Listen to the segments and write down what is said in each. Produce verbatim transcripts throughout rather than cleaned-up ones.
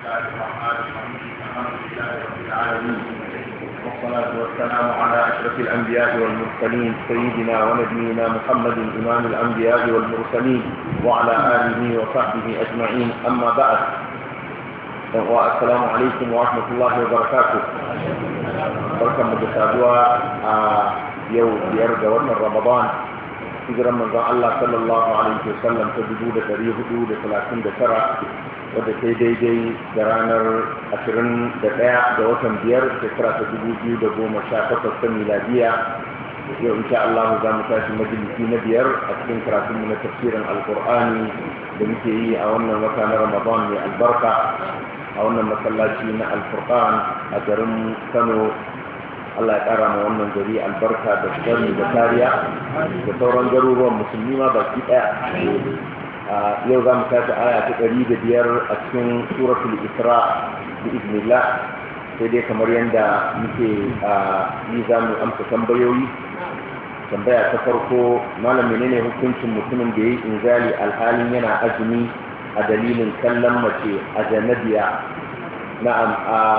الله الرحمن الرحيم الحمد لله رب العالمين والصلاة والسلام على أشرف الأنبياء والمرسلين سيدنا ونبينا محمد إمام الأنبياء والمرسلين وعلى آله وصحبه أجمعين أما بعد والسلام عليكم ورحمة الله وبركاته. بركة مجسادوا يوم يرجى وطن رمضان hijiran manzon Allah sallallahu alaihi wasallam ta dubu da dari hudu da talatin da tara wadda ta daidai da ranar ashirin da ɗaya ga watan biyar shekara ta dubu biyu da goma sha takwas ta miladiya. Yau insha Allah za mu tashi majalisi na biyar a cikin karatunmu na tafsirin alkur'ani da muke yi a wannan wata na Ramadan mai albarka a wannan masallaci na alfurqan a garin Kano. Allah ya ƙara ma wannan gari albarka da sharri da kariya da sauran garuruwan musulmi ma baki ɗaya. Yau za mu tashi aya ta ɗari da biyar a cikin suratul Isra bi iznillah, sai dai kamar yadda muke yi za mu amsa tambayoyi. Tambaya ta farko, malam menene hukuncin mutumin da ya yi inzali alhalin yana azumi a dalilin kallon mace a janabiya? Na'am,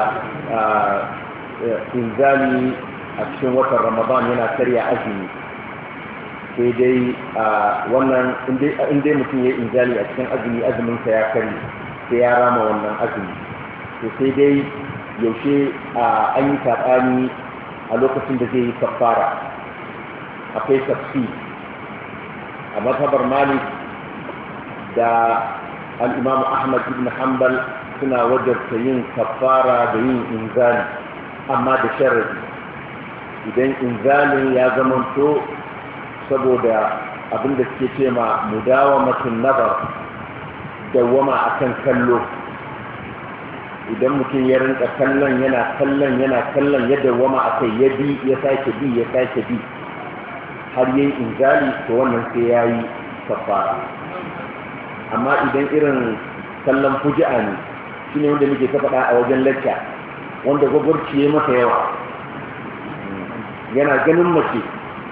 inzali a cikin watan Ramadan yana karya azumi, sai dai wannan inda mutum ya yi inzali a cikin azumi azuminsa ya kari sai ya rama wannan azumi. To sai dai yaushe an yi saɓani a lokacin da zai yi kafara, akwai tafsir a mazhabar Malik da al-Imam Ahmad ibn Hanbal suna wajarta yin kafara da yin inzali, amma da sharadi idan inzalin ya zamanto saboda abinda suke ce ma mudawamatin nazar, dawwama akan kallo. Idan mutum ya rinka kallon yana kallon yana kallon ya dawwama akai, ya bi ya sake bi ya sake bi har yayi inzali, to wannan sai yayi kafara. Amma idan irin kallon fuji'a ne, shine wanda muke ta faɗa a wajen lacca, wanda gwagwarci ya masa yawa, yana ganin mace